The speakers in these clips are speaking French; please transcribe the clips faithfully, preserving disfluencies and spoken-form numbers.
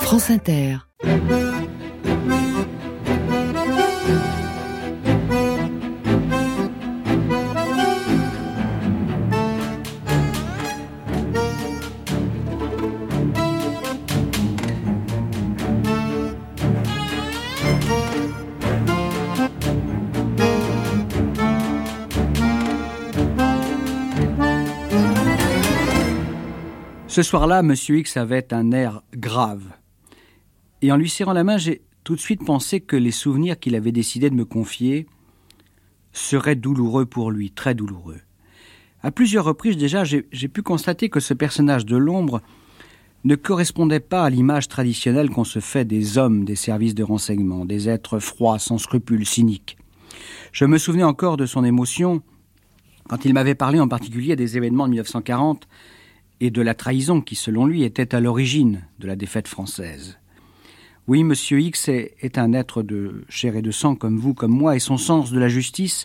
France Inter. Ce soir-là, M. X avait un air grave. Et en lui serrant la main, j'ai tout de suite pensé que les souvenirs qu'il avait décidé de me confier seraient douloureux pour lui, très douloureux. À plusieurs reprises déjà, j'ai, j'ai pu constater que ce personnage de l'ombre ne correspondait pas à l'image traditionnelle qu'on se fait des hommes des services de renseignement, des êtres froids, sans scrupules, cyniques. Je me souvenais encore de son émotion quand il m'avait parlé en particulier des événements de mille neuf cent quarante et de la trahison qui, selon lui, était à l'origine de la défaite française. Oui, M. X est, est un être de chair et de sang comme vous, comme moi, et son sens de la justice,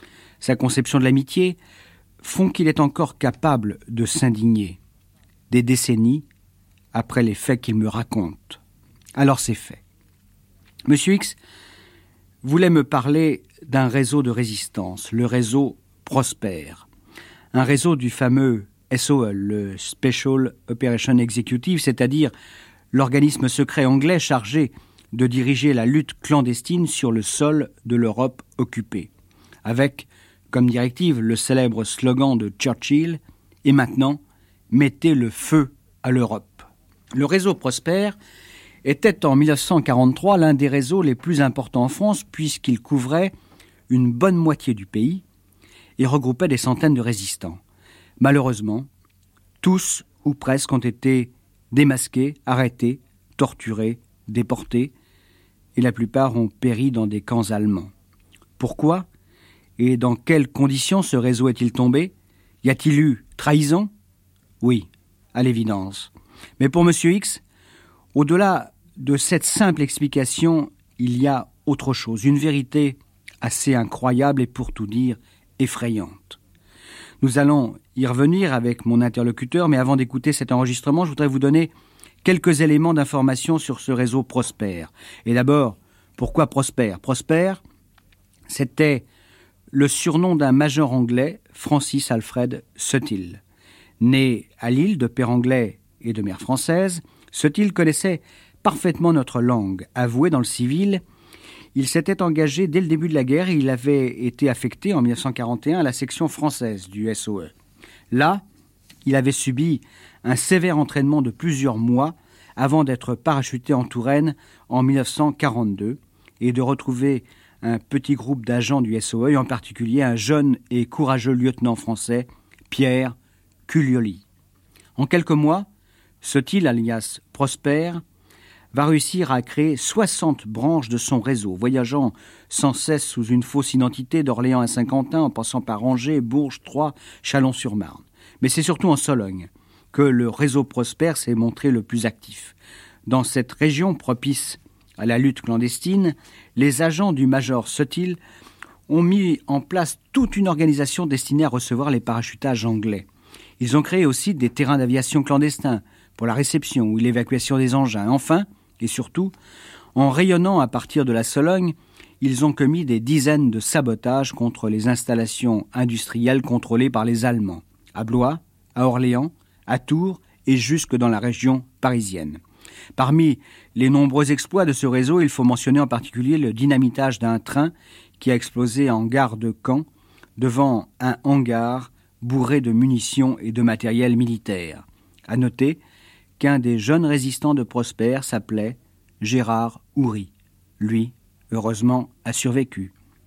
sa conception de l'amitié, font qu'il est encore capable de s'indigner des décennies après les faits qu'il me raconte. Alors c'est fait. M. X voulait me parler d'un réseau de résistance, le réseau Prosper, un réseau du fameux S O L, le Special Operation Executive, c'est-à-dire l'organisme secret anglais chargé de diriger la lutte clandestine sur le sol de l'Europe occupée, avec comme directive le célèbre slogan de Churchill « Et maintenant, mettez le feu à l'Europe ». Le réseau Prosper était en mille neuf cent quarante-trois l'un des réseaux les plus importants en France puisqu'il couvrait une bonne moitié du pays et regroupait des centaines de résistants. Malheureusement, tous ou presque ont été démasqués, arrêtés, torturés, déportés, et la plupart ont péri dans des camps allemands. Pourquoi et dans quelles conditions ce réseau est-il tombé ? Y a-t-il eu trahison ? Oui, à l'évidence. Mais pour M. X, au-delà de cette simple explication, il y a autre chose, une vérité assez incroyable et pour tout dire effrayante. Nous allons y revenir avec mon interlocuteur, mais avant d'écouter cet enregistrement, je voudrais vous donner quelques éléments d'information sur ce réseau Prosper. Et d'abord, pourquoi Prosper ? Prosper, c'était le surnom d'un major anglais, Francis Alfred Suttill. Né à Lille de père anglais et de mère française, Suttill connaissait parfaitement notre langue. Avoué dans le civil, il s'était engagé dès le début de la guerre et il avait été affecté en mille neuf cent quarante et un à la section française du S O E. Là, il avait subi un sévère entraînement de plusieurs mois avant d'être parachuté en Touraine en mille neuf cent quarante-deux et de retrouver un petit groupe d'agents du S O E, et en particulier un jeune et courageux lieutenant français, Pierre Culioli. En quelques mois, Suttill, alias Prosper, va réussir à créer soixante branches de son réseau, voyageant sans cesse sous une fausse identité d'Orléans à Saint-Quentin, en passant par Angers, Bourges, Troyes, Chalon-sur-Marne. Mais c'est surtout en Sologne que le réseau Prosper s'est montré le plus actif. Dans cette région propice à la lutte clandestine, les agents du major Suttill ont mis en place toute une organisation destinée à recevoir les parachutages anglais. Ils ont créé aussi des terrains d'aviation clandestins pour la réception ou l'évacuation des engins. Enfin, et surtout, en rayonnant à partir de la Sologne, ils ont commis des dizaines de sabotages contre les installations industrielles contrôlées par les Allemands, à Blois, à Orléans, à Tours et jusque dans la région parisienne. Parmi les nombreux exploits de ce réseau, il faut mentionner en particulier le dynamitage d'un train qui a explosé en gare de Caen devant un hangar bourré de munitions et de matériel militaire. À noter qu'un des jeunes résistants de Prosper s'appelait Gérard Houry. Lui, heureusement, a survécu.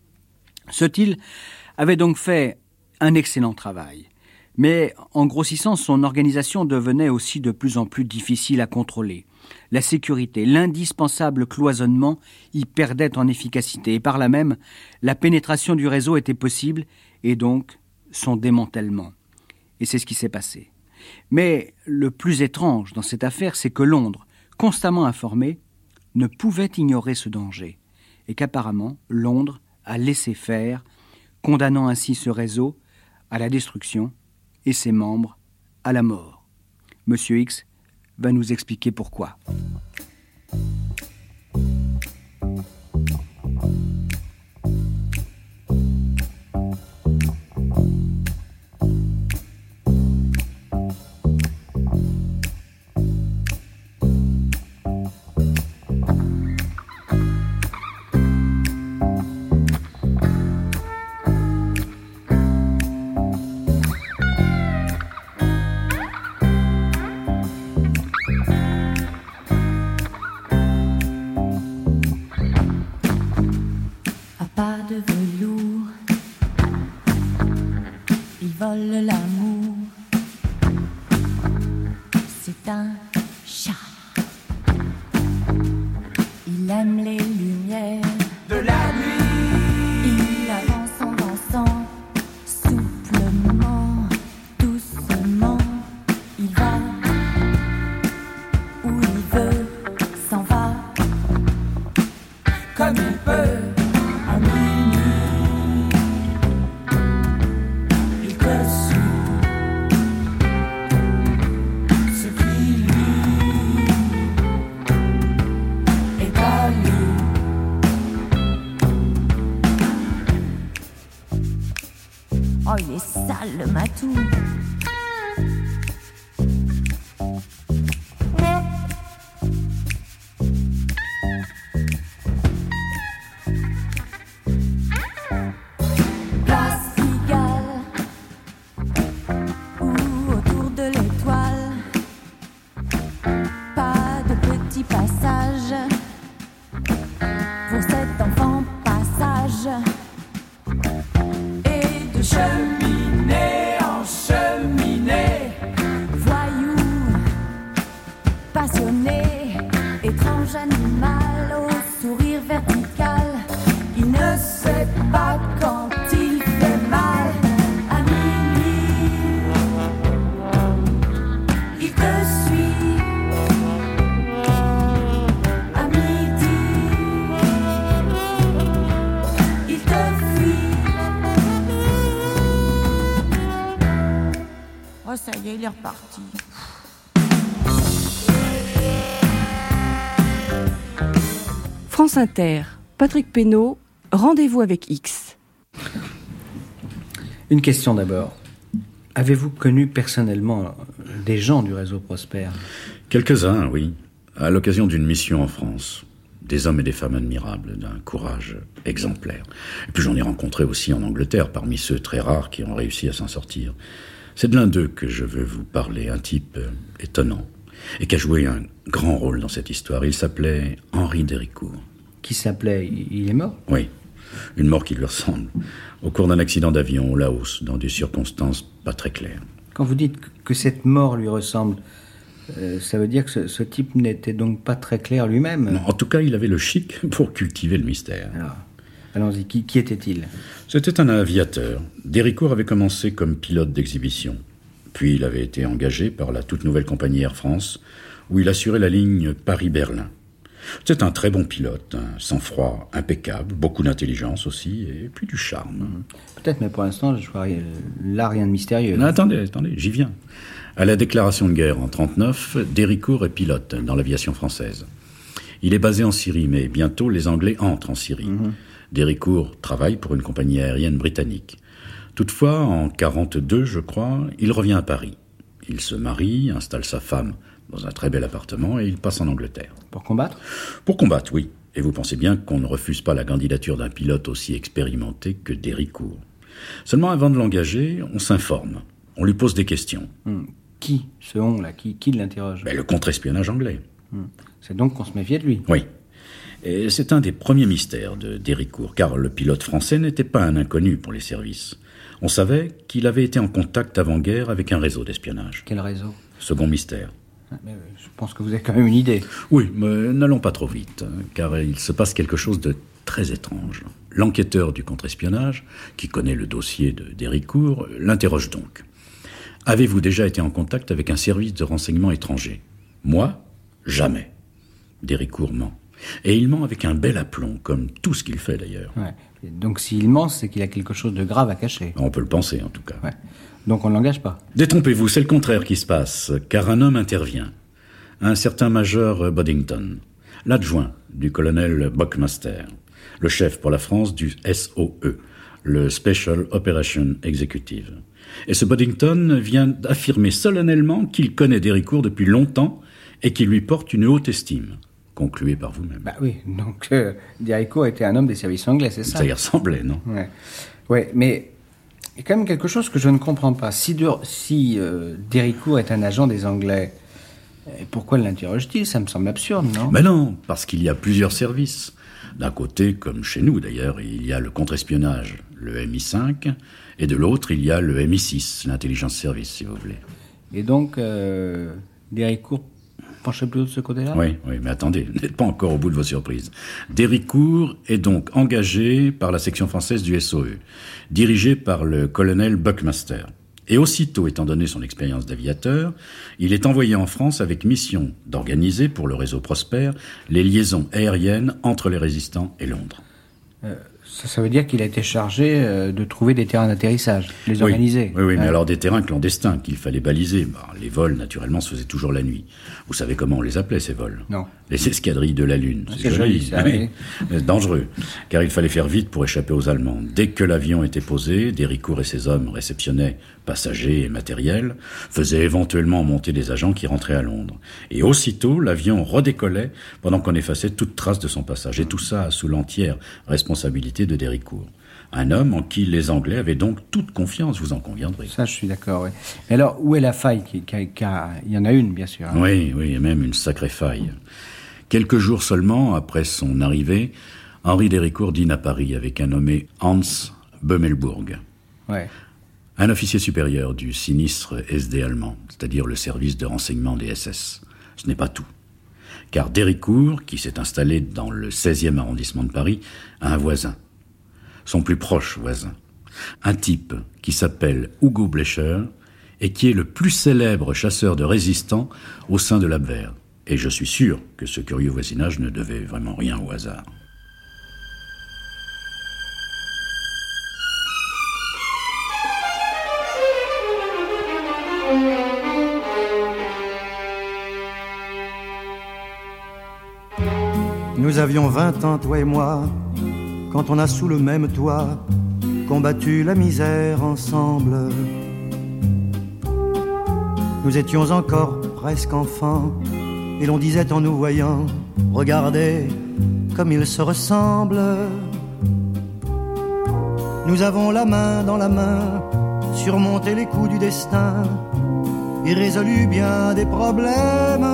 Suttill avait donc fait un excellent travail, mais en grossissant, son organisation devenait aussi de plus en plus difficile à contrôler. La sécurité, l'indispensable cloisonnement y perdait en efficacité, et par là même, la pénétration du réseau était possible, et donc son démantèlement. Et c'est ce qui s'est passé. Mais le plus étrange dans cette affaire, c'est que Londres, constamment informé, ne pouvait ignorer ce danger, et qu'apparemment Londres a laissé faire, condamnant ainsi ce réseau à la destruction et ses membres à la mort. Monsieur X va nous expliquer pourquoi. Il aime les lumières de la nuit. Il avance en dansant, souplement, doucement. Il va où il veut, s'en va Comme il peut. à minuit. Il te suit. Ce qui lui est à lui. Oh, il est sale le matou. Place Pigalle ou autour de l'étoile. Pas de petit passage pour cet enfant passage. Et de Cheminée en cheminée. voyou, passionné, étrange animal au sourire vertical. Il ne sait pas quand il fait mal. À minuit, il te suit. À midi, il te fuit. Oh, ça y est, il est reparti. France Inter, Patrick Pénaud, Rendez-vous avec X. Une question d'abord. Avez-vous connu personnellement des gens du réseau Prosper ? Quelques-uns, oui, à l'occasion d'une mission en France. Des hommes et des femmes admirables, d'un courage exemplaire. Et puis j'en ai rencontré aussi en Angleterre, parmi ceux très rares qui ont réussi à s'en sortir. C'est de l'un d'eux que je veux vous parler, un type euh, étonnant, et qui a joué un grand rôle dans cette histoire. Il s'appelait Henri d'Héricourt. Qui s'appelait... Il est mort ? Oui, une mort qui lui ressemble, au cours d'un accident d'avion au Laos, dans des circonstances pas très claires. Quand vous dites que cette mort lui ressemble, euh, ça veut dire que ce, ce type n'était donc pas très clair lui-même ? Non, en tout cas, il avait le chic pour cultiver le mystère. Alors, allons-y, qui, qui était-il ? C'était un aviateur. D'Héricourt avait commencé comme pilote d'exhibition. Puis il avait été engagé par la toute nouvelle compagnie Air France, où il assurait la ligne Paris-Berlin. C'est un très bon pilote, un sang-froid impeccable, beaucoup d'intelligence aussi, et puis du charme. Peut-être, mais pour l'instant, je vois rien- là rien de mystérieux. Non, attendez, attendez, j'y viens. À la déclaration de guerre en trente-neuf, d'Héricourt est pilote dans l'aviation française. Il est basé en Syrie, mais bientôt les Anglais entrent en Syrie. Mhm. D'Héricourt travaille pour une compagnie aérienne britannique. Toutefois, en quarante-deux, je crois, il revient à Paris. Il se marie, installe sa femme dans un très bel appartement et il passe en Angleterre. Pour combattre ? Pour combattre, oui. Et vous pensez bien qu'on ne refuse pas la candidature d'un pilote aussi expérimenté que d'Héricourt. Seulement, avant de l'engager, on s'informe. On lui pose des questions. Hum, Qui, ce on-là, qui, qui l'interroge ? Ben, le contre-espionnage anglais. Hum. C'est donc qu'on se méfiait de lui. Oui. Et c'est un des premiers mystères de d'Héricourt, car le pilote français n'était pas un inconnu pour les services. On savait qu'il avait été en contact avant-guerre avec un réseau d'espionnage. Quel réseau ? Second mystère. Ah, mais, euh, Je pense que vous avez quand même une idée. Oui, mais n'allons pas trop vite, hein, car il se passe quelque chose de très étrange. L'enquêteur du contre-espionnage, qui connaît le dossier de d'Héricourt, l'interroge donc. Avez-vous déjà été en contact avec un service de renseignement étranger ? Moi, jamais. D'Héricourt ment. Et il ment avec un bel aplomb, comme tout ce qu'il fait d'ailleurs. Ouais. Et donc s'il ment, c'est qu'il a quelque chose de grave à cacher. On peut le penser en tout cas. Ouais. Donc on ne l'engage pas. Détrompez-vous, c'est le contraire qui se passe, car un homme intervient. Un certain major Boddington, l'adjoint du colonel Buckmaster, le chef pour la France du S O E, le Special Operation Executive. Et ce Boddington vient d'affirmer solennellement qu'il connaît d'Héricourt depuis longtemps et qu'il lui porte une haute estime. Concluez par vous-même. Bah oui, donc euh, d'Héricourt était un homme des services anglais, c'est ça ? Ça y ressemblait, non ? Ouais. Ouais, mais il y a quand même quelque chose que je ne comprends pas. Si, de, si euh, d'Héricourt est un agent des Anglais, euh, pourquoi l'interroge-t-il ? Ça me semble absurde, non ? Ben non, parce qu'il y a plusieurs services. D'un côté, comme chez nous d'ailleurs, il y a le contre-espionnage, le M I cinq, et de l'autre, il y a le M I six, l'intelligence service, si vous voulez. Et donc, euh, d'Héricourt penchez plutôt de ce côté-là. Oui, oui, mais attendez, vous n'êtes pas encore au bout de vos surprises. Déricourt est donc engagé par la section française du S O E, dirigé par le colonel Buckmaster. Et aussitôt, étant donné son expérience d'aviateur, il est envoyé en France avec mission d'organiser, pour le réseau Prosper, les liaisons aériennes entre les résistants et Londres. Euh, ça, ça veut dire qu'il a été chargé euh, de trouver des terrains d'atterrissage, les oui, organiser. Oui, oui, hein. Mais alors des terrains clandestins qu'il fallait baliser. Bah, les vols, naturellement, se faisaient toujours la nuit. Vous savez comment on les appelait, ces vols? Non. Les escadrilles de la Lune. C'est, c'est joli, ça, oui. Mais dangereux, car il fallait faire vite pour échapper aux Allemands. Dès que l'avion était posé, Déricourt et ses hommes réceptionnaient passagers et matériel, faisaient éventuellement monter des agents qui rentraient à Londres. Et aussitôt, l'avion redécollait pendant qu'on effaçait toute trace de son passage. Et tout ça sous l'entière responsabilité de Déricourt. Un homme en qui les Anglais avaient donc toute confiance, vous en conviendrez. Ça, je suis d'accord, oui. Mais alors, où est la faille qui, qui, qui a... Il y en a une, bien sûr. Hein. Oui, oui, et même une sacrée faille. Quelques jours seulement après son arrivée, Henri Déricourt dîne à Paris avec un nommé Hans Bömelburg. Ouais. Un officier supérieur du sinistre S D allemand, c'est-à-dire le service de renseignement des S S. Ce n'est pas tout. Car Déricourt, qui s'est installé dans le seizième arrondissement de Paris, a un voisin. Son plus proche voisin. Un type qui s'appelle Hugo Blecher et qui est le plus célèbre chasseur de résistants au sein de l'Abwehr. Et je suis sûr que ce curieux voisinage ne devait vraiment rien au hasard. Nous avions vingt ans, toi et moi, quand on a sous le même toit combattu la misère ensemble. Nous étions encore presque enfants, et l'on disait en nous voyant, regardez comme ils se ressemblent. Nous avons la main dans la main, surmonté les coups du destin, et résolu bien des problèmes.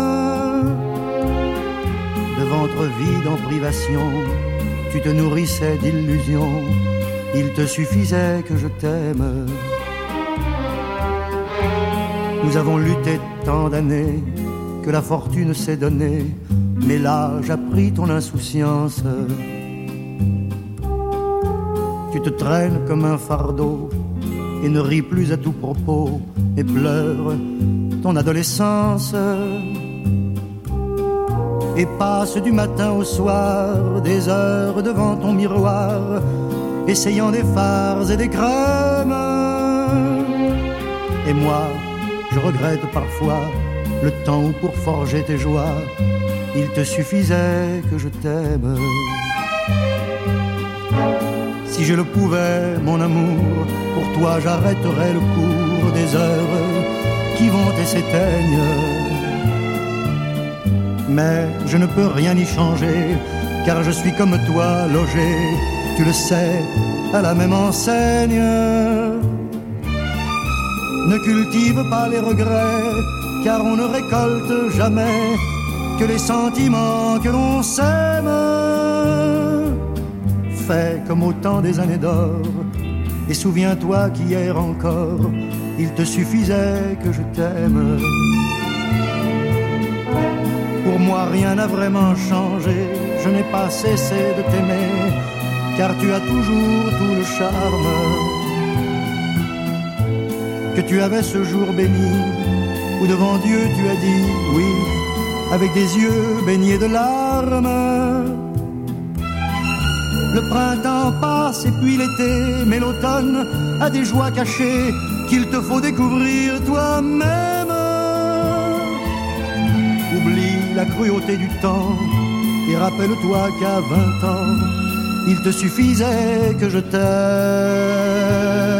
De ventre vide en privation, tu te nourrissais d'illusions, il te suffisait que je t'aime. Nous avons lutté tant d'années, que la fortune s'est donnée, mais l'âge a pris ton insouciance. Tu te traînes comme un fardeau, et ne ris plus à tout propos, et pleure ton adolescence. Et passe du matin au soir des heures devant ton miroir, essayant des fards et des crèmes. Et moi, je regrette parfois le temps où pour forger tes joies, il te suffisait que je t'aime. Si je le pouvais, mon amour, pour toi j'arrêterais le cours des heures qui vont et s'éteignent. Mais je ne peux rien y changer, car je suis comme toi logé, tu le sais, à la même enseigne. Ne cultive pas les regrets, car on ne récolte jamais que les sentiments que l'on sème. Fais comme au temps des années d'or, et souviens-toi qu'hier encore, il te suffisait que je t'aime. Pour moi rien n'a vraiment changé, je n'ai pas cessé de t'aimer, car tu as toujours tout le charme que tu avais ce jour béni, où devant Dieu tu as dit oui, avec des yeux baignés de larmes. Le printemps passe et puis l'été, mais l'automne a des joies cachées qu'il te faut découvrir toi-même. Oublie la cruauté du temps et rappelle-toi qu'à vingt ans, il te suffisait que je t'aime.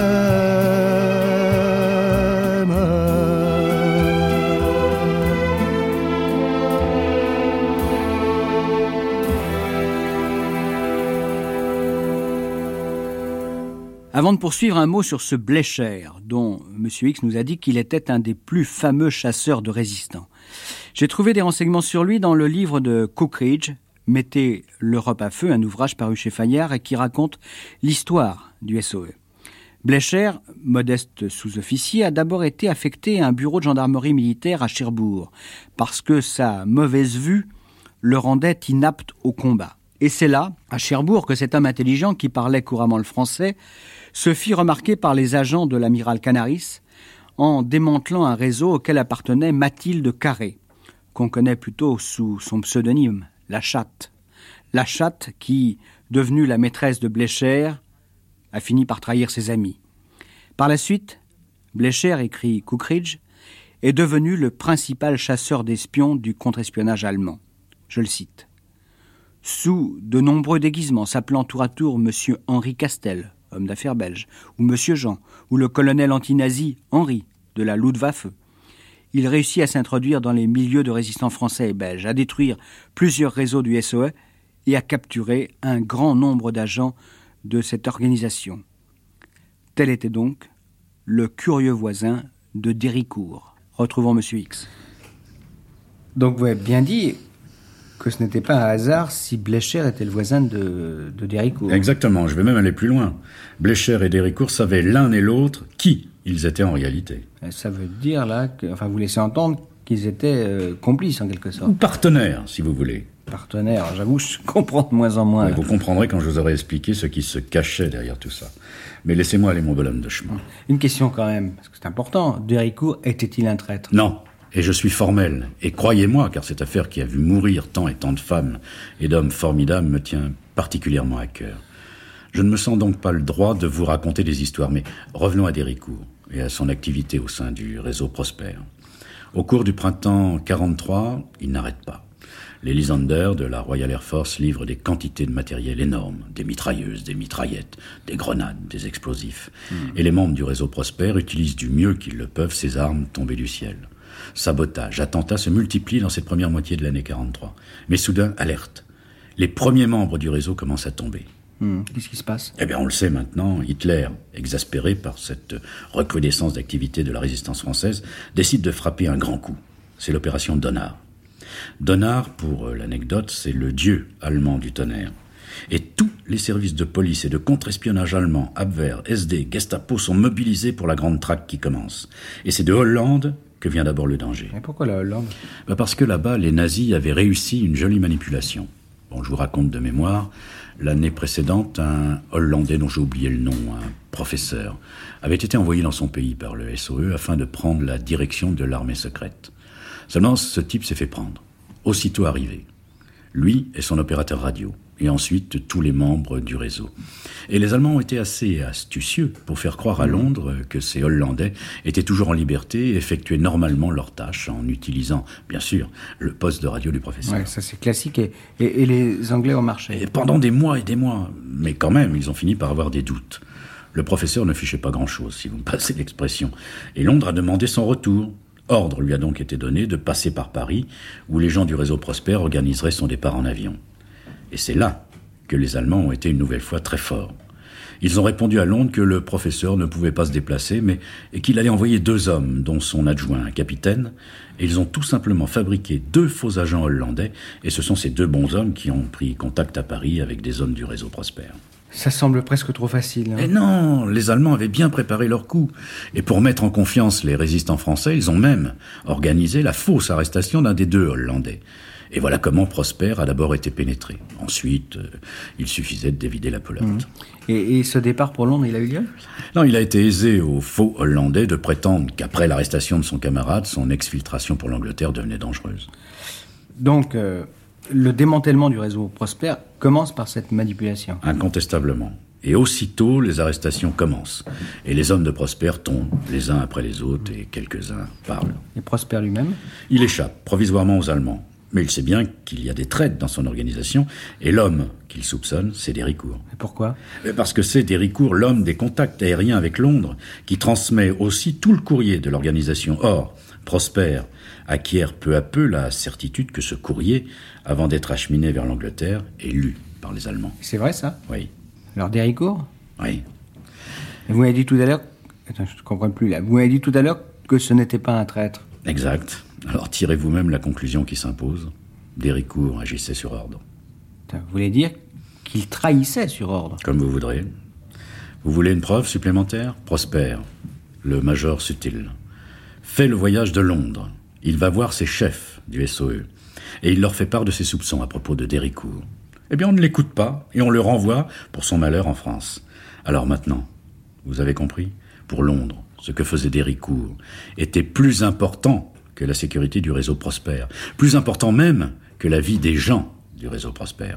Avant de poursuivre, un mot sur ce Blecher, dont M. X nous a dit qu'il était un des plus fameux chasseurs de résistants. J'ai trouvé des renseignements sur lui dans le livre de Cookridge, « Mettez l'Europe à feu », un ouvrage paru chez Fayard et qui raconte l'histoire du S O E. Blécher, modeste sous-officier, a d'abord été affecté à un bureau de gendarmerie militaire à Cherbourg, parce que sa mauvaise vue le rendait inapte au combat. Et c'est là, à Cherbourg, que cet homme intelligent, qui parlait couramment le français, se fit remarquer par les agents de l'amiral Canaris en démantelant un réseau auquel appartenait Mathilde Carré, qu'on connaît plutôt sous son pseudonyme, La Chatte. La Chatte qui, devenue la maîtresse de Blécher, a fini par trahir ses amis. Par la suite, Blécher, écrit Cookridge, est devenu le principal chasseur d'espions du contre-espionnage allemand. Je le cite. Sous de nombreux déguisements, s'appelant tour à tour Monsieur Henri Castel, homme d'affaires belge, ou Monsieur Jean, ou le colonel anti-nazi Henri, de la Luftwaffe, il réussit à s'introduire dans les milieux de résistants français et belges, à détruire plusieurs réseaux du S O E et à capturer un grand nombre d'agents de cette organisation. Tel était donc le curieux voisin de Déricourt. Retrouvons Monsieur X. Donc vous avez bien dit que ce n'était pas un hasard si Blécher était le voisin de, de Déricourt. Exactement, je vais même aller plus loin. Blécher et Déricourt savaient l'un et l'autre qui ils étaient en réalité. Ça veut dire là, que, enfin vous laissez entendre qu'ils étaient euh, complices en quelque sorte. Ou partenaires, si vous voulez. Partenaires, j'avoue, je comprends de moins en moins. Oui, vous comprendrez quand je vous aurai expliqué ce qui se cachait derrière tout ça. Mais laissez-moi aller mon bonhomme de chemin. Une question quand même, parce que c'est important. Déricourt était-il un traître ? Non, et je suis formel. Et croyez-moi, car cette affaire qui a vu mourir tant et tant de femmes et d'hommes formidables me tient particulièrement à cœur. Je ne me sens donc pas le droit de vous raconter des histoires, mais revenons à Déricourt et à son activité au sein du réseau Prosper. Au cours du printemps quarante-trois, il n'arrête pas. Les Lysander de la Royal Air Force livrent des quantités de matériel énormes, des mitrailleuses, des mitraillettes, des grenades, des explosifs. Mmh. Et les membres du réseau Prosper utilisent du mieux qu'ils le peuvent ces armes tombées du ciel. Sabotage, attentats se multiplient dans cette première moitié de l'année quarante-trois. Mais soudain, alerte. Les premiers membres du réseau commencent à tomber. Mmh. Qu'est-ce qui se passe ? Eh bien, on le sait maintenant, Hitler, exaspéré par cette recrudescence d'activité de la résistance française, décide de frapper un grand coup. C'est l'opération Donner. Donner, pour l'anecdote, c'est le dieu allemand du tonnerre. Et tous les services de police et de contre-espionnage allemands, Abwehr, S D, Gestapo, sont mobilisés pour la grande traque qui commence. Et c'est de Hollande que vient d'abord le danger. Et pourquoi la Hollande ? Bah parce que là-bas, les nazis avaient réussi une jolie manipulation. Bon, je vous raconte de mémoire, l'année précédente, un Hollandais dont j'ai oublié le nom, un professeur, avait été envoyé dans son pays par le S O E afin de prendre la direction de l'armée secrète. Seulement, ce type s'est fait prendre. Aussitôt arrivé. Lui et son opérateur radio. Et ensuite, tous les membres du réseau. Et les Allemands ont été assez astucieux pour faire croire à Londres que ces Hollandais étaient toujours en liberté et effectuaient normalement leurs tâches en utilisant, bien sûr, le poste de radio du professeur. Ouais, ça c'est classique. Et, et, et les Anglais ont marché. Et pendant des mois et des mois. Mais quand même, ils ont fini par avoir des doutes. Le professeur ne fichait pas grand-chose, si vous me passez l'expression. Et Londres a demandé son retour. Ordre lui a donc été donné de passer par Paris, où les gens du réseau Prosper organiseraient son départ en avion. Et c'est là que les Allemands ont été une nouvelle fois très forts. Ils ont répondu à Londres que le professeur ne pouvait pas se déplacer, mais et qu'il allait envoyer deux hommes, dont son adjoint, un capitaine, et ils ont tout simplement fabriqué deux faux agents hollandais, et ce sont ces deux bons hommes qui ont pris contact à Paris avec des hommes du réseau Prosper. Ça semble presque trop facile. Hein. Et non, les Allemands avaient bien préparé leur coup. Et pour mettre en confiance les résistants français, ils ont même organisé la fausse arrestation d'un des deux Hollandais. Et voilà comment Prosper a d'abord été pénétré. Ensuite, euh, il suffisait de dévider la pelote. Mmh. Et, et ce départ pour Londres, il a eu lieu ? Non, il a été aisé aux faux Hollandais de prétendre qu'après l'arrestation de son camarade, son exfiltration pour l'Angleterre devenait dangereuse. Donc, euh, le démantèlement du réseau Prosper commence par cette manipulation. Incontestablement. Et aussitôt, les arrestations commencent. Et les hommes de Prosper tombent, les uns après les autres, et quelques-uns parlent. Et Prosper lui-même ? Il échappe, provisoirement aux Allemands. Mais il sait bien qu'il y a des traîtres dans son organisation, et l'homme qu'il soupçonne, c'est Déricourt. Et pourquoi ? Parce que c'est Déricourt, l'homme des contacts aériens avec Londres, qui transmet aussi tout le courrier de l'organisation. Or, Prosper acquiert peu à peu la certitude que ce courrier, avant d'être acheminé vers l'Angleterre, est lu par les Allemands. C'est vrai, ça ? Oui. Alors Déricourt ? Oui. Et vous m'avez dit tout à l'heure... Attends, je ne comprends plus là. Vous m'avez dit tout à l'heure que ce n'était pas un traître. Exact. Alors tirez vous-même la conclusion qui s'impose. Déricourt agissait sur ordre. Vous voulez dire qu'il trahissait sur ordre ? Comme vous voudrez. Vous voulez une preuve supplémentaire ? Prosper, le major Sutil, fait le voyage de Londres. Il va voir ses chefs du S O E et il leur fait part de ses soupçons à propos de Déricourt. Eh bien, on ne l'écoute pas et on le renvoie pour son malheur en France. Alors maintenant, vous avez compris ? Pour Londres, ce que faisait Déricourt était plus important que la sécurité du réseau Prosper, plus important même que la vie des gens du réseau Prosper.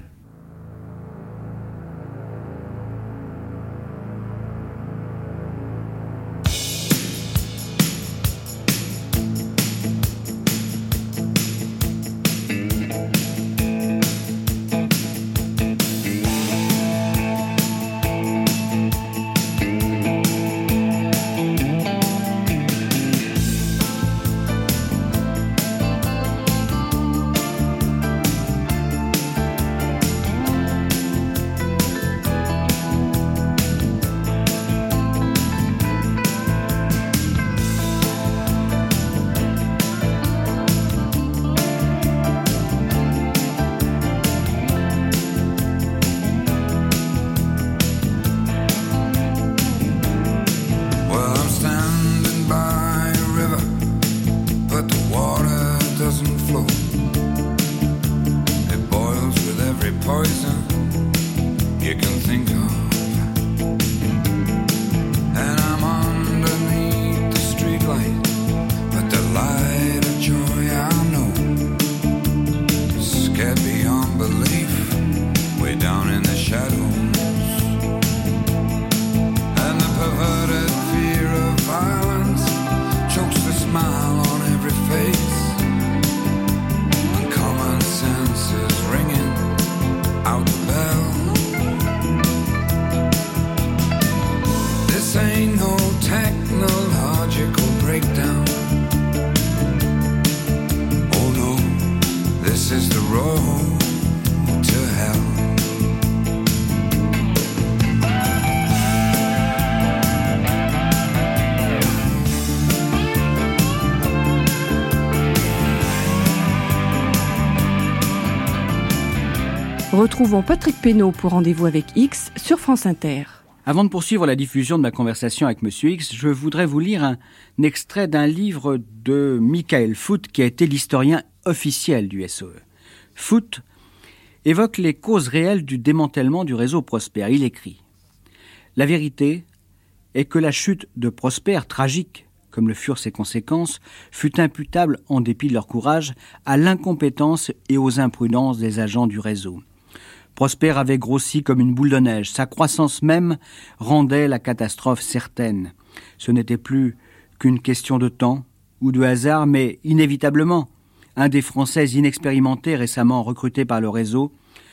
Retrouvons Patrick Pénaud pour Rendez-vous avec X sur France Inter. Avant de poursuivre la diffusion de ma conversation avec Monsieur X, je voudrais vous lire un extrait d'un livre de Michael Foot, qui a été l'historien officiel du S O E. Foot évoque les causes réelles du démantèlement du réseau Prosper. Il écrit « La vérité est que la chute de Prosper, tragique, comme le furent ses conséquences, fut imputable, en dépit de leur courage, à l'incompétence et aux imprudences des agents du réseau. Prosper avait grossi comme une boule de neige. Sa croissance même rendait la catastrophe certaine. Ce n'était plus qu'une question de temps ou de hasard, mais inévitablement, un des Français inexpérimentés récemment recrutés par le réseau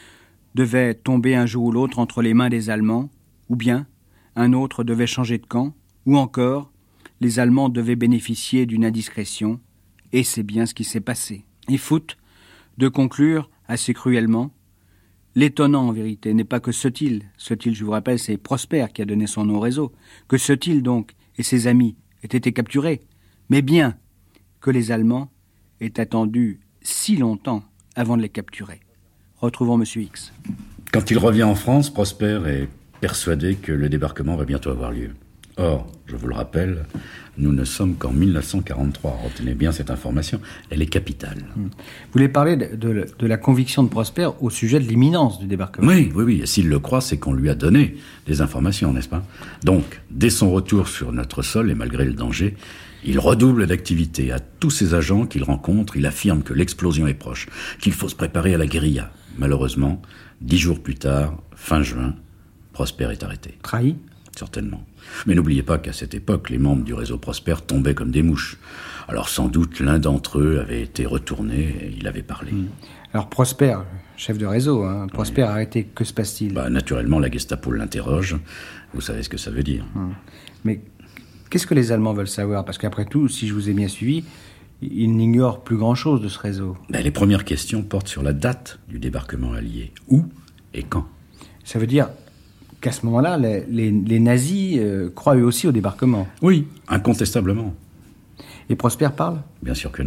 devait tomber un jour ou l'autre entre les mains des Allemands, ou bien un autre devait changer de camp, ou encore les Allemands devaient bénéficier d'une indiscrétion, et c'est bien ce qui s'est passé. Et Foot de conclure assez cruellement: l'étonnant, en vérité, n'est pas que Sutil, Sutil, je vous rappelle, c'est Prosper qui a donné son nom au réseau, que Sutil, donc, et ses amis aient été capturés, mais bien que les Allemands aient attendu si longtemps avant de les capturer. Retrouvons Monsieur X. Quand il revient en France, Prosper est persuadé que le débarquement va bientôt avoir lieu. Or, je vous le rappelle, nous ne sommes qu'en mille neuf cent quarante-trois. Retenez bien cette information, elle est capitale. Vous voulez parler de, de, de la conviction de Prosper au sujet de l'imminence du débarquement. Oui, oui, oui. Et s'il le croit, c'est qu'on lui a donné des informations, n'est-ce pas ? Donc, dès son retour sur notre sol, et malgré le danger, il redouble d'activité. À tous ses agents qu'il rencontre, il affirme que l'explosion est proche, qu'il faut se préparer à la guérilla. Malheureusement, dix jours plus tard, fin juin, Prosper est arrêté. Trahi ? Certainement. Mais n'oubliez pas qu'à cette époque, les membres du réseau Prosper tombaient comme des mouches. Alors sans doute l'un d'entre eux avait été retourné et il avait parlé. Mmh. Alors Prosper, chef de réseau, hein, Prosper oui. arrêté, que se passe-t-il ? Bah, naturellement, la Gestapo l'interroge. Vous savez ce que ça veut dire. Mmh. Mais qu'est-ce que les Allemands veulent savoir ? Parce qu'après tout, si je vous ai bien suivi, ils n'ignorent plus grand-chose de ce réseau. Bah, les premières questions portent sur la date du débarquement allié. Où et quand ? Ça veut dire qu'à ce moment-là, les, les, les nazis euh, croient eux aussi au débarquement. Oui, incontestablement. Et Prosper parle ? Bien sûr que non.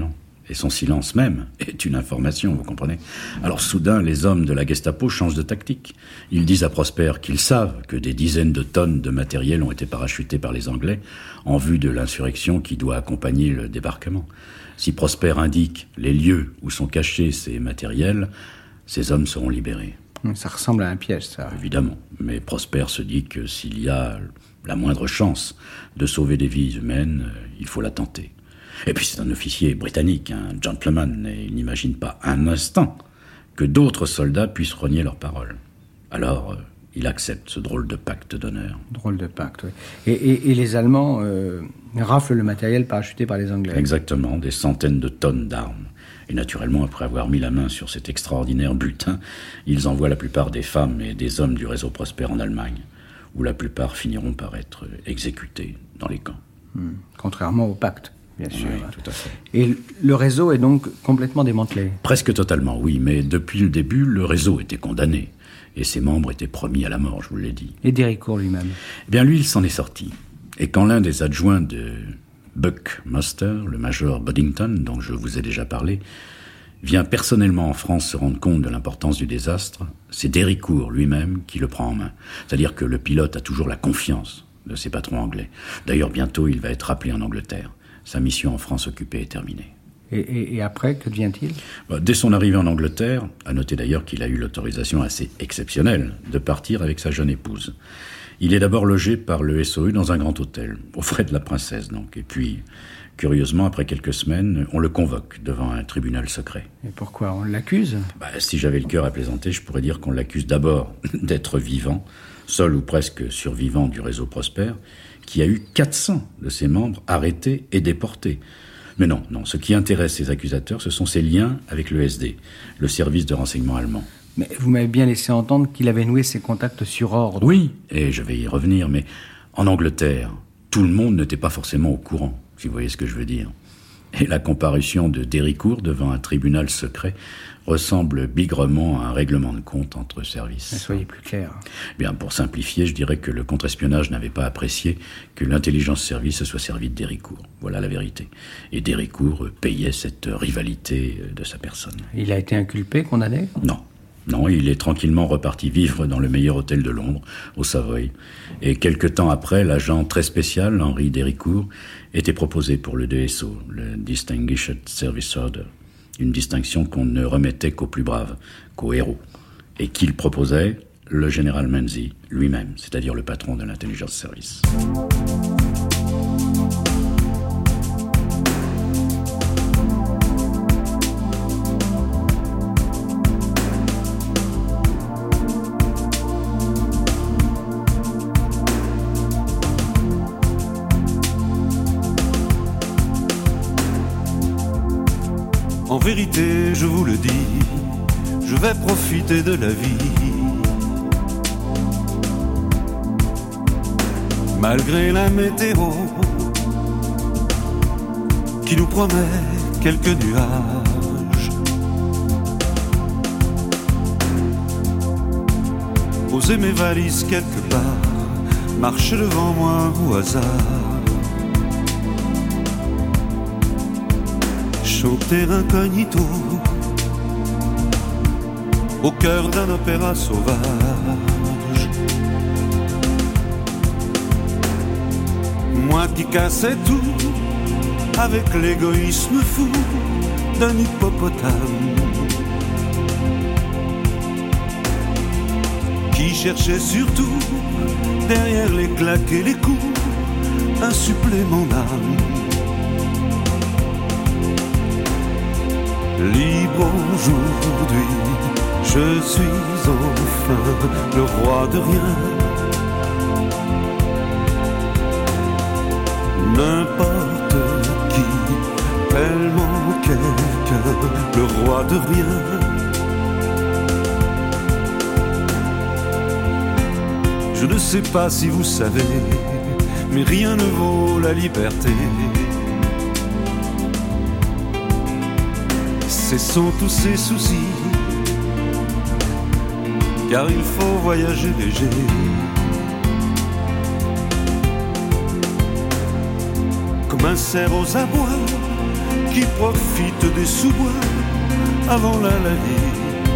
Et son silence même est une information, vous comprenez? Alors soudain, les hommes de la Gestapo changent de tactique. Ils disent à Prosper qu'ils savent que des dizaines de tonnes de matériel ont été parachutées par les Anglais en vue de l'insurrection qui doit accompagner le débarquement. Si Prosper indique les lieux où sont cachés ces matériels, ces hommes seront libérés. Ça ressemble à un piège, ça. Évidemment, mais Prosper se dit que s'il y a la moindre chance de sauver des vies humaines, il faut la tenter. Et puis c'est un officier britannique, un gentleman, et il n'imagine pas un instant que d'autres soldats puissent renier leurs paroles. Alors, euh, il accepte ce drôle de pacte d'honneur. Drôle de pacte, oui. Et, et, et les Allemands euh, raflent le matériel parachuté par les Anglais. Exactement, des centaines de tonnes d'armes. Et naturellement, après avoir mis la main sur cet extraordinaire butin, ils envoient la plupart des femmes et des hommes du réseau Prosper en Allemagne, où la plupart finiront par être exécutés dans les camps. Hmm. Contrairement au pacte. Bien sûr. Oui, tout à fait. Et le réseau est donc complètement démantelé? Presque totalement, oui, mais depuis le début, le réseau était condamné. Et ses membres étaient promis à la mort, je vous l'ai dit. Et Déricourt lui-même? Eh bien, lui, il s'en est sorti. Et quand l'un des adjoints de Buckmaster, le major Boddington, dont je vous ai déjà parlé, vient personnellement en France se rendre compte de l'importance du désastre, c'est Déricourt lui-même qui le prend en main. C'est-à-dire que le pilote a toujours la confiance de ses patrons anglais. D'ailleurs, bientôt, il va être rappelé en Angleterre. Sa mission en France occupée est terminée. Et, et, et après, que devient-il? Dès son arrivée en Angleterre, à noter d'ailleurs qu'il a eu l'autorisation assez exceptionnelle de partir avec sa jeune épouse. Il est d'abord logé par le S O E dans un grand hôtel, aux frais de la princesse donc. Et puis, curieusement, après quelques semaines, on le convoque devant un tribunal secret. Et pourquoi? On l'accuse? Bah, si j'avais le cœur à plaisanter, je pourrais dire qu'on l'accuse d'abord d'être vivant, seul ou presque survivant du réseau Prosper, qui a eu quatre cents de ses membres arrêtés et déportés. Mais non, non, ce qui intéresse ces accusateurs, ce sont ses liens avec le S D, le service de renseignement allemand. Mais vous m'avez bien laissé entendre qu'il avait noué ses contacts sur ordre. Oui, et je vais y revenir, mais en Angleterre, tout le monde n'était pas forcément au courant, si vous voyez ce que je veux dire. Et la comparution de Déricourt devant un tribunal secret ressemble bigrement à un règlement de compte entre services. Mais soyez plus clair. Bien, pour simplifier, je dirais que le contre-espionnage n'avait pas apprécié que l'intelligence service se soit servi de Déricourt. Voilà la vérité. Et Déricourt payait cette rivalité de sa personne. Il a été inculpé, condamné? Non. Non, il est tranquillement reparti vivre dans le meilleur hôtel de Londres, au Savoy. Et quelque temps après, l'agent très spécial, Henri Déricourt, était proposé pour le D S O, le Distinguished Service Order. Une distinction qu'on ne remettait qu'aux plus braves, qu'aux héros. Et qu'il proposait le général Menzies lui-même, c'est-à-dire le patron de l'intelligence service. En vérité, je vous le dis, je vais profiter de la vie. Malgré la météo qui nous promet quelques nuages, poser mes valises quelque part, marcher devant moi au hasard, chanter incognito au cœur d'un opéra sauvage. Moi qui cassais tout avec l'égoïsme fou d'un hippopotame, qui cherchait surtout derrière les claques et les coups un supplément d'âme. Libre aujourd'hui, je suis enfin le roi de rien. N'importe qui, tellement quelqu'un, le roi de rien. Je ne sais pas si vous savez, mais rien ne vaut la liberté. Cessons tous ces soucis, car il faut voyager léger. Comme un cerf aux abois qui profitent des sous-bois avant la laver.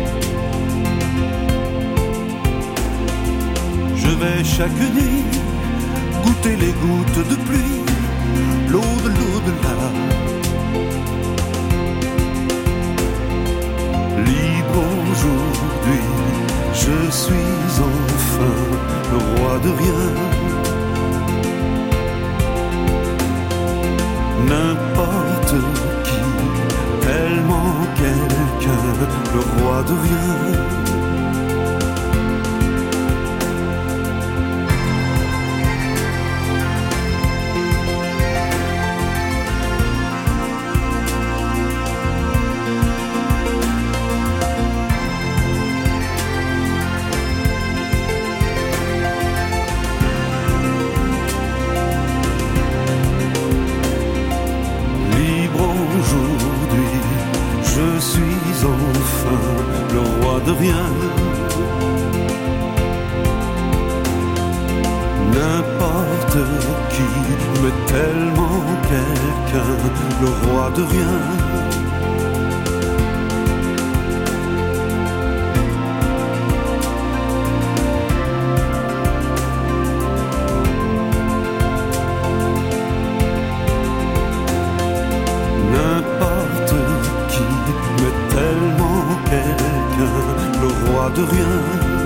Je vais chaque nuit goûter les gouttes de pluie, l'eau de l'au-delà. Libre aujourd'hui, je suis enfin le roi de rien. N'importe qui, tellement quelqu'un, le roi de rien. De rien, n'importe qui, mais tellement quelqu'un, le roi de rien. N'importe qui, mais tellement quelqu'un, le roi de rien.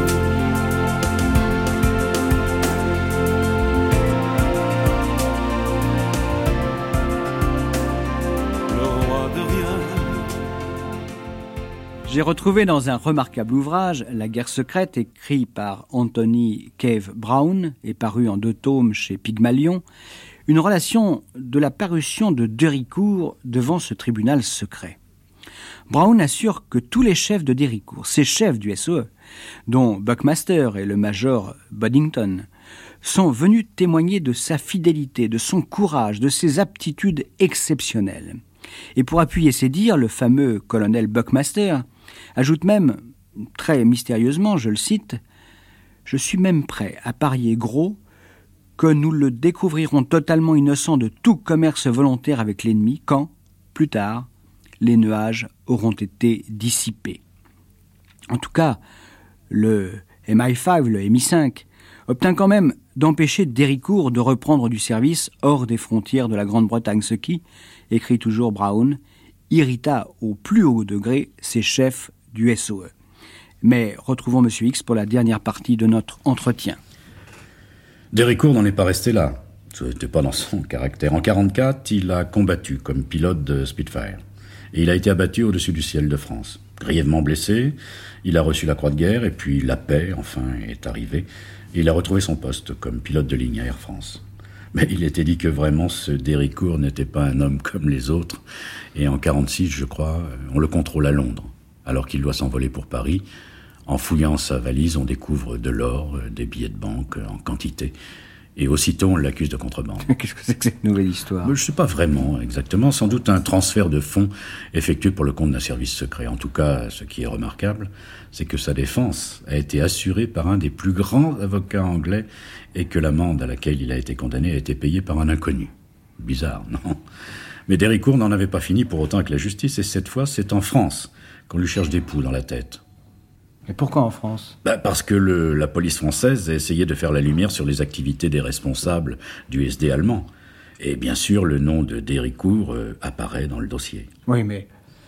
Le roi de rien. J'ai retrouvé dans un remarquable ouvrage, La guerre secrète, écrit par Anthony Cave Brown et paru en deux tomes chez Pygmalion, une relation de la parution de Déricourt devant ce tribunal secret. Brown assure que tous les chefs de Déricourt, ces chefs du S O E, dont Buckmaster et le major Boddington, sont venus témoigner de sa fidélité, de son courage, de ses aptitudes exceptionnelles. Et pour appuyer ses dires, le fameux colonel Buckmaster ajoute même, très mystérieusement, je le cite, « Je suis même prêt à parier gros que nous le découvrirons totalement innocent de tout commerce volontaire avec l'ennemi quand, plus tard, les nuages auront été dissipés. » En tout cas, le M I cinq, le M I cinq, obtint quand même d'empêcher Déricourt de reprendre du service hors des frontières de la Grande-Bretagne, ce qui, écrit toujours Brown, irrita au plus haut degré ses chefs du S O E. Mais retrouvons M. X pour la dernière partie de notre entretien. Déricourt n'en est pas resté là. Ce n'était pas dans son caractère. En quarante-quatre, il a combattu comme pilote de Spitfire. Et il a été abattu au-dessus du ciel de France. Grièvement blessé, il a reçu la croix de guerre, et puis la paix, enfin, est arrivée. Et il a retrouvé son poste comme pilote de ligne à Air France. Mais il était dit que vraiment ce Déricourt n'était pas un homme comme les autres. Et en quarante-six, je crois, on le contrôle à Londres, alors qu'il doit s'envoler pour Paris. En fouillant sa valise, on découvre de l'or, des billets de banque en quantité. Et aussitôt, on l'accuse de contrebande. Qu'est-ce que c'est que cette nouvelle histoire ? Je ne sais pas vraiment exactement. Sans doute un transfert de fonds effectué pour le compte d'un service secret. En tout cas, ce qui est remarquable, c'est que sa défense a été assurée par un des plus grands avocats anglais et que l'amende à laquelle il a été condamné a été payée par un inconnu. Bizarre, non ? Mais Déricourt n'en avait pas fini pour autant avec la justice, et cette fois, c'est en France qu'on lui cherche des poux dans la tête. Et pourquoi en France ? Bah parce que le, la police française a essayé de faire la lumière sur les activités des responsables du S D allemand. Et bien sûr, le nom de Déricourt euh, apparaît dans le dossier. Oui, mais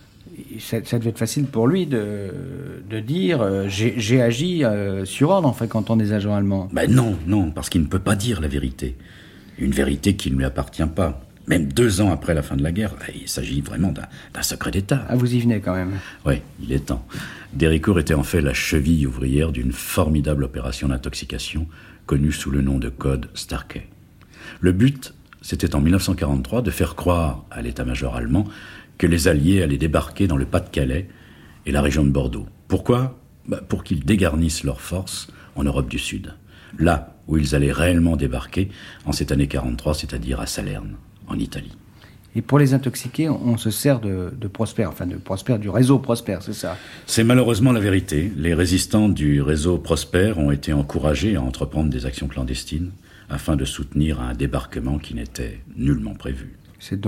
ça, ça devait être facile pour lui de, de dire euh, j'ai, j'ai agi euh, sur ordre en fréquentant des agents allemands. Ben non, non, parce qu'il ne peut pas dire la vérité. Une vérité qui ne lui appartient pas. Même deux ans après la fin de la guerre, il s'agit vraiment d'un, d'un secret d'État. Ah, vous y venez quand même. Oui, il est temps. Déricourt était en fait la cheville ouvrière d'une formidable opération d'intoxication connue sous le nom de code Starkey. Le but, c'était en dix-neuf cent quarante-trois de faire croire à l'état-major allemand que les Alliés allaient débarquer dans le Pas-de-Calais et la région de Bordeaux. Pourquoi ? Bah, pour qu'ils dégarnissent leurs forces en Europe du Sud. Là où ils allaient réellement débarquer en cette année quarante-trois, c'est-à-dire à Salerne, en Italie. Et pour les intoxiquer, on se sert de, de Prosper, enfin de Prosper, du réseau Prosper, c'est ça ? C'est malheureusement la vérité. Les résistants du réseau Prosper ont été encouragés à entreprendre des actions clandestines afin de soutenir un débarquement qui n'était nullement prévu. C'est donc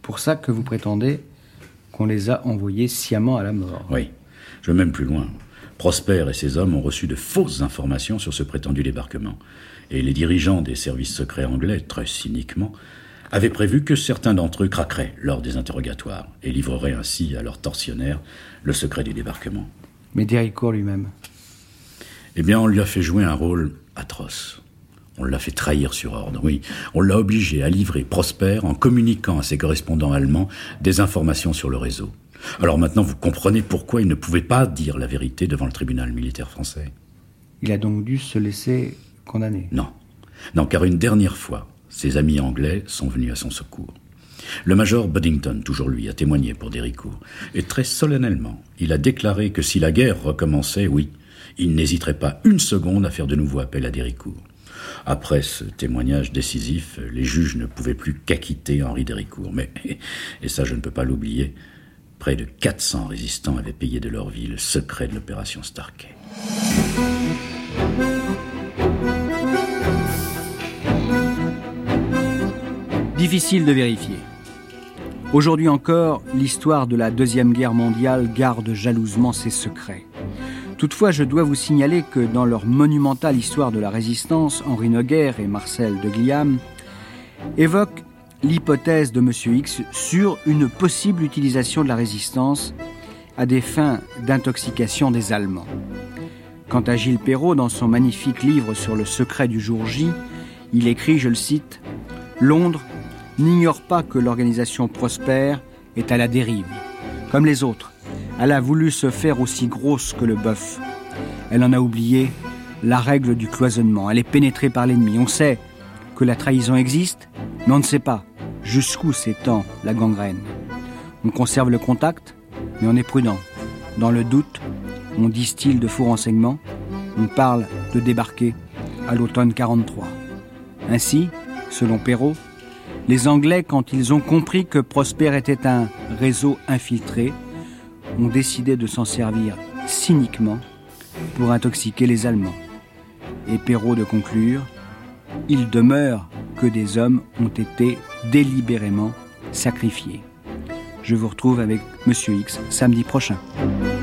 pour ça que vous prétendez qu'on les a envoyés sciemment à la mort. Oui, je vais même plus loin. Prosper et ses hommes ont reçu de fausses informations sur ce prétendu débarquement. Et les dirigeants des services secrets anglais, très cyniquement, avaient prévu que certains d'entre eux craqueraient lors des interrogatoires et livreraient ainsi à leurs tortionnaires le secret du débarquement. Mais d'Héricourt lui-même? Eh bien, on lui a fait jouer un rôle atroce. On l'a fait trahir sur ordre, oui. On l'a obligé à livrer Prosper en communiquant à ses correspondants allemands des informations sur le réseau. Alors maintenant, vous comprenez pourquoi il ne pouvait pas dire la vérité devant le tribunal militaire français. Il a donc dû se laisser condamner? Non. Non, car une dernière fois, ses amis anglais sont venus à son secours. Le major Buddington, toujours lui, a témoigné pour d'Héricourt. Et très solennellement, il a déclaré que si la guerre recommençait, oui, il n'hésiterait pas une seconde à faire de nouveau appel à d'Héricourt. Après ce témoignage décisif, les juges ne pouvaient plus qu'acquitter Henri d'Héricourt. Mais, et ça je ne peux pas l'oublier, près de quatre cents résistants avaient payé de leur vie le secret de l'opération Starkey. Difficile de vérifier. Aujourd'hui encore, l'histoire de la Deuxième Guerre mondiale garde jalousement ses secrets. Toutefois, je dois vous signaler que dans leur monumentale histoire de la résistance, Henri Noguer et Marcel de Gliam évoquent l'hypothèse de M. X sur une possible utilisation de la résistance à des fins d'intoxication des Allemands. Quant à Gilles Perrault, dans son magnifique livre sur le secret du jour J, il écrit, je le cite, « Londres n'ignore pas que l'organisation Prosper est à la dérive, comme les autres. Elle a voulu se faire aussi grosse que le bœuf. Elle en a oublié la règle du cloisonnement. Elle est pénétrée par l'ennemi. On sait que la trahison existe, mais on ne sait pas jusqu'où s'étend la gangrène. On conserve le contact, mais on est prudent. Dans le doute, on distille de faux renseignements. On parle de débarquer à l'automne quarante-trois. Ainsi, selon Perrault, les Anglais, quand ils ont compris que Prosper était un réseau infiltré, ont décidé de s'en servir cyniquement pour intoxiquer les Allemands. Et Perrault de conclure, « Il demeure que des hommes ont été délibérément sacrifiés. » Je vous retrouve avec M. X samedi prochain.